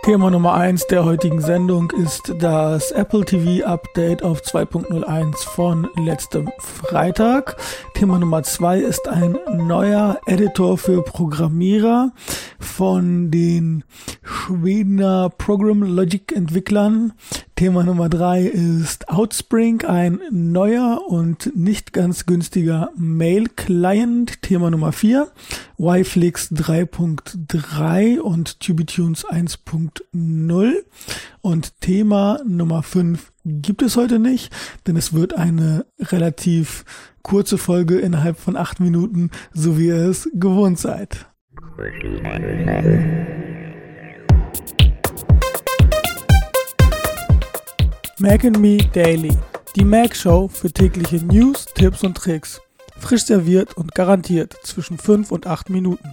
Thema Nummer 1 der heutigen Sendung ist das Apple TV Update auf 2.01 von letztem Freitag. Thema Nummer 2 ist ein neuer Editor für Programmierer von den Schwedener Program Logic Entwicklern. Thema Nummer 3 ist Outspring, ein neuer und nicht ganz günstiger Mail-Client. Thema Nummer 4, Wi-Flix 3.3 und TubiTunes 1.0. Und Thema Nummer 5 gibt es heute nicht, denn es wird eine relativ kurze Folge innerhalb von 8 Minuten, so wie ihr es gewohnt seid. Mac and Me Daily, die Mac-Show für tägliche News, Tipps und Tricks. Frisch serviert und garantiert zwischen 5 und 8 Minuten.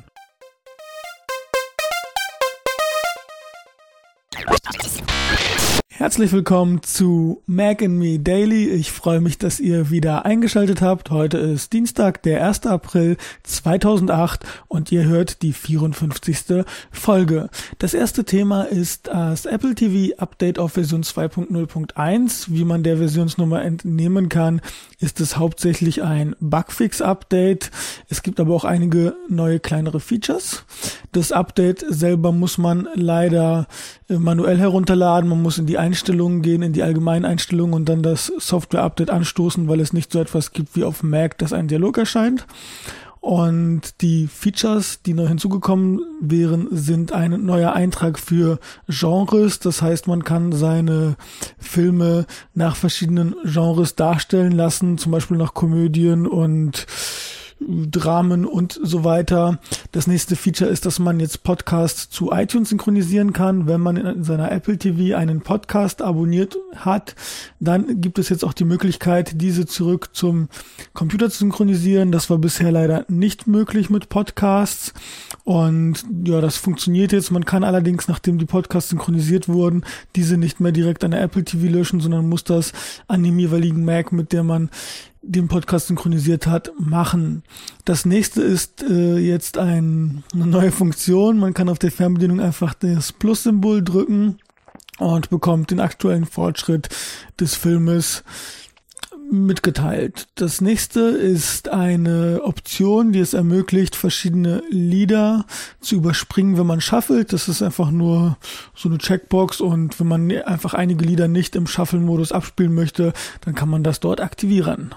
Herzlich willkommen zu Mac and Me Daily. Ich freue mich, dass ihr wieder eingeschaltet habt. Heute ist Dienstag, der 1. April 2008 und ihr hört die 54. Folge. Das erste Thema ist das Apple TV Update auf Version 2.0.1. Wie man der Versionsnummer entnehmen kann, ist es hauptsächlich ein Bugfix-Update. Es gibt aber auch einige neue kleinere Features. Das Update selber muss man leider manuell herunterladen. Man muss in die Einstellungen gehen, in die allgemeinen Einstellungen und dann das Software-Update anstoßen, weil es nicht so etwas gibt wie auf Mac, dass ein Dialog erscheint. Und die Features, die neu hinzugekommen wären, sind ein neuer Eintrag für Genres. Das heißt, man kann seine Filme nach verschiedenen Genres darstellen lassen, zum Beispiel nach Komödien und Dramen und so weiter. Das nächste Feature ist, dass man jetzt Podcasts zu iTunes synchronisieren kann. Wenn man in seiner Apple TV einen Podcast abonniert hat, dann gibt es jetzt auch die Möglichkeit, diese zurück zum Computer zu synchronisieren. Das war bisher leider nicht möglich mit Podcasts. Und ja, das funktioniert jetzt. Man kann allerdings, nachdem die Podcasts synchronisiert wurden, diese nicht mehr direkt an der Apple TV löschen, sondern muss das an dem jeweiligen Mac, mit der man den Podcast synchronisiert hat, machen. Das nächste ist jetzt eine neue Funktion. Man kann auf der Fernbedienung einfach das Plus-Symbol drücken und bekommt den aktuellen Fortschritt des Filmes mitgeteilt. Das nächste ist eine Option, die es ermöglicht, verschiedene Lieder zu überspringen, wenn man shuffelt. Das ist einfach nur so eine Checkbox und wenn man einfach einige Lieder nicht im Shuffle-Modus abspielen möchte, dann kann man das dort aktivieren.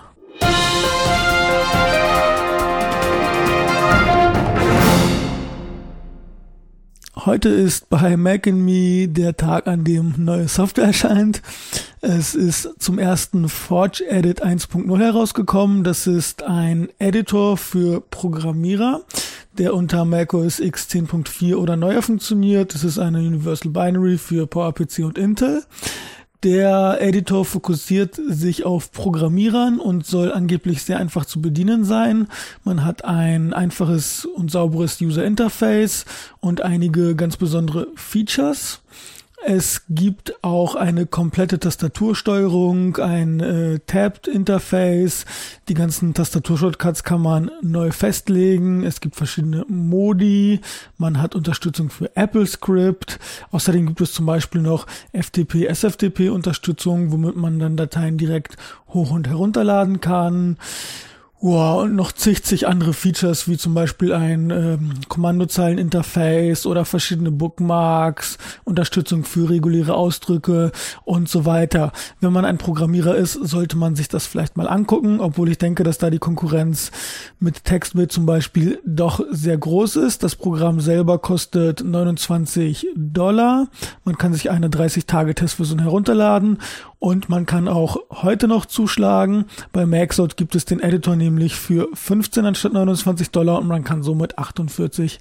Heute ist bei Mac and Me der Tag, an dem neue Software erscheint. Es ist zum ersten Forge Edit 1.0 herausgekommen. Das ist ein Editor für Programmierer, der unter macOS X 10.4 oder neuer funktioniert. Das ist eine Universal Binary für PowerPC und Intel. Der Editor fokussiert sich auf Programmierern und soll angeblich sehr einfach zu bedienen sein. Man hat ein einfaches und sauberes User Interface und einige ganz besondere Features. Es gibt auch eine komplette Tastatursteuerung, ein Tabbed-Interface. Die ganzen Tastaturshortcuts kann man neu festlegen. Es gibt verschiedene Modi. Man hat Unterstützung für AppleScript. Außerdem gibt es zum Beispiel noch FTP, SFTP-Unterstützung, womit man dann Dateien direkt hoch- und herunterladen kann. Wow, und noch zig andere Features, wie zum Beispiel ein Kommandozeilen-Interface oder verschiedene Bookmarks, Unterstützung für reguläre Ausdrücke und so weiter. Wenn man ein Programmierer ist, sollte man sich das vielleicht mal angucken, obwohl ich denke, dass da die Konkurrenz mit TextBit zum Beispiel doch sehr groß ist. Das Programm selber kostet $29. Man kann sich eine 30-Tage-Testversion herunterladen und man kann auch heute noch zuschlagen. Bei Maxout gibt es den Editor nämlich für 15 anstatt $29 und man kann somit 48%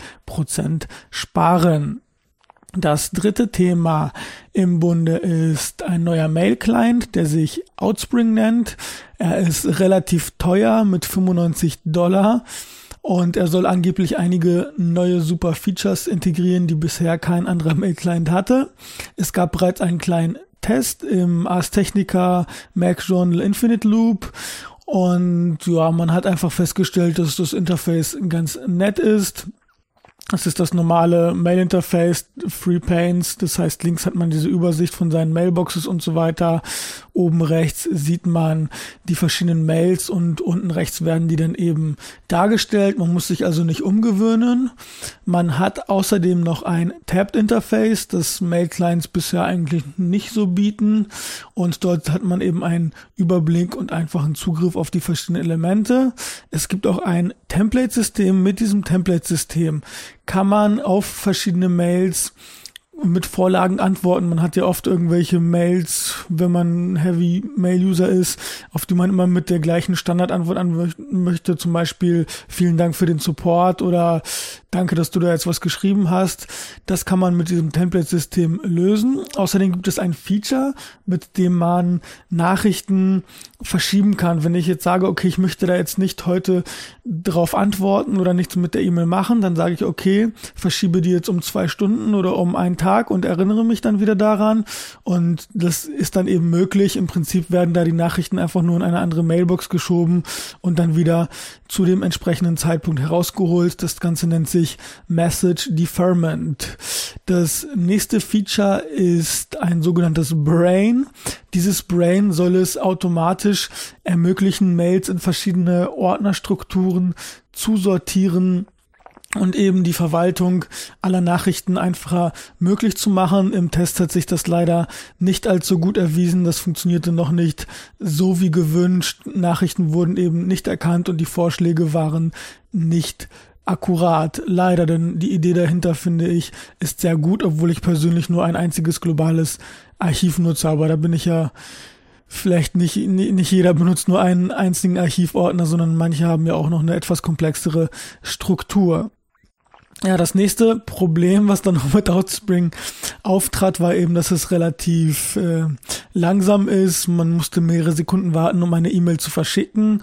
sparen. Das dritte Thema im Bunde ist ein neuer Mail-Client, der sich Outspring nennt. Er ist relativ teuer mit $95 und er soll angeblich einige neue super Features integrieren, die bisher kein anderer Mail-Client hatte. Es gab bereits einen kleinen Test im Ars Technica Mac Journal Infinite Loop und ja, man hat einfach festgestellt, dass das Interface ganz nett ist. Das ist das normale Mail-Interface, Free Panes. Das heißt, links hat man diese Übersicht von seinen Mailboxes und so weiter. Oben rechts sieht man die verschiedenen Mails und unten rechts werden die dann eben dargestellt. Man muss sich also nicht umgewöhnen. Man hat außerdem noch ein Tabbed-Interface, das Mail-Clients bisher eigentlich nicht so bieten. Und dort hat man eben einen Überblick und einfachen Zugriff auf die verschiedenen Elemente. Es gibt auch ein Template-System. Mit diesem Template-System kann man auf verschiedene Mails mit Vorlagen antworten. Man hat ja oft irgendwelche Mails, wenn man Heavy Mail User ist, auf die man immer mit der gleichen Standardantwort antworten möchte. Zum Beispiel vielen Dank für den Support oder danke, dass du da jetzt was geschrieben hast. Das kann man mit diesem Template-System lösen. Außerdem gibt es ein Feature, mit dem man Nachrichten verschieben kann. Wenn ich jetzt sage, okay, ich möchte da jetzt nicht heute drauf antworten oder nichts mit der E-Mail machen, dann sage ich, okay, verschiebe die jetzt um 2 Stunden oder um einen Tag und erinnere mich dann wieder daran. Und das ist dann eben möglich. Im Prinzip werden da die Nachrichten einfach nur in eine andere Mailbox geschoben und dann wieder zu dem entsprechenden Zeitpunkt herausgeholt. Das Ganze nennt sich Message Deferment. Das nächste Feature ist ein sogenanntes Brain. Dieses Brain soll es automatisch ermöglichen, Mails in verschiedene Ordnerstrukturen zu sortieren und eben die Verwaltung aller Nachrichten einfacher möglich zu machen. Im Test hat sich das leider nicht allzu gut erwiesen. Das funktionierte noch nicht so wie gewünscht. Nachrichten wurden eben nicht erkannt und die Vorschläge waren nicht akkurat. Leider, denn die Idee dahinter, finde ich, ist sehr gut, obwohl ich persönlich nur ein einziges globales Archiv nutze. Aber da bin ich ja vielleicht nicht jeder benutzt nur einen einzigen Archivordner, sondern manche haben ja auch noch eine etwas komplexere Struktur. Ja, das nächste Problem, was dann noch mit Outspring auftrat, war eben, dass es relativ langsam ist. Man musste mehrere Sekunden warten, um eine E-Mail zu verschicken.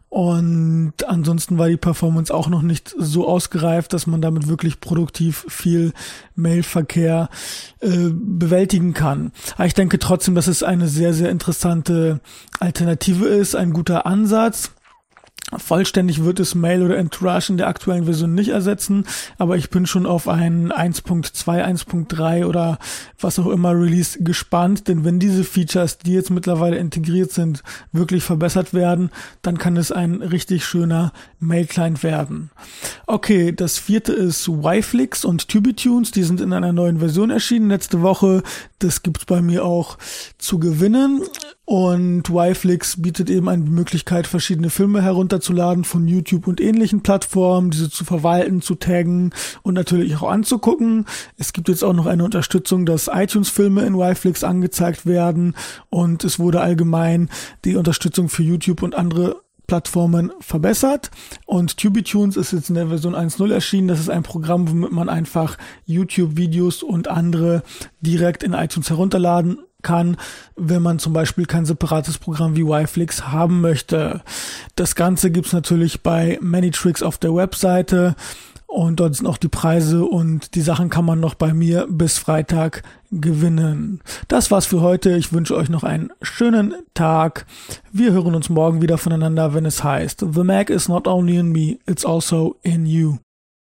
Und ansonsten war die Performance auch noch nicht so ausgereift, dass man damit wirklich produktiv viel Mailverkehr bewältigen kann. Aber ich denke trotzdem, dass es eine sehr, sehr interessante Alternative ist, ein guter Ansatz. Vollständig wird es Mail oder Entourage in der aktuellen Version nicht ersetzen, aber ich bin schon auf ein 1.2, 1.3 oder was auch immer Release gespannt, denn wenn diese Features, die jetzt mittlerweile integriert sind, wirklich verbessert werden, dann kann es ein richtig schöner Mail-Client werden. Okay, das vierte ist Yflix und TubiTunes, die sind in einer neuen Version erschienen letzte Woche, das gibt's bei mir auch zu gewinnen. Und Yflix bietet eben eine Möglichkeit, verschiedene Filme herunterzuladen von YouTube und ähnlichen Plattformen, diese zu verwalten, zu taggen und natürlich auch anzugucken. Es gibt jetzt auch noch eine Unterstützung, dass iTunes-Filme in Yflix angezeigt werden und es wurde allgemein die Unterstützung für YouTube und andere Plattformen verbessert. Und TubiTunes ist jetzt in der Version 1.0 erschienen. Das ist ein Programm, womit man einfach YouTube-Videos und andere direkt in iTunes herunterladen kann, wenn man zum Beispiel kein separates Programm wie Yflix haben möchte. Das Ganze gibt's natürlich bei Manytricks auf der Webseite und dort sind auch die Preise und die Sachen kann man noch bei mir bis Freitag gewinnen. Das war's für heute. Ich wünsche euch noch einen schönen Tag. Wir hören uns morgen wieder voneinander, wenn es heißt The Mac is not only in me, it's also in you.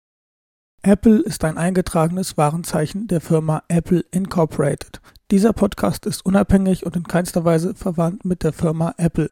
Apple ist ein eingetragenes Warenzeichen der Firma Apple Incorporated. Dieser Podcast ist unabhängig und in keinster Weise verwandt mit der Firma Apple.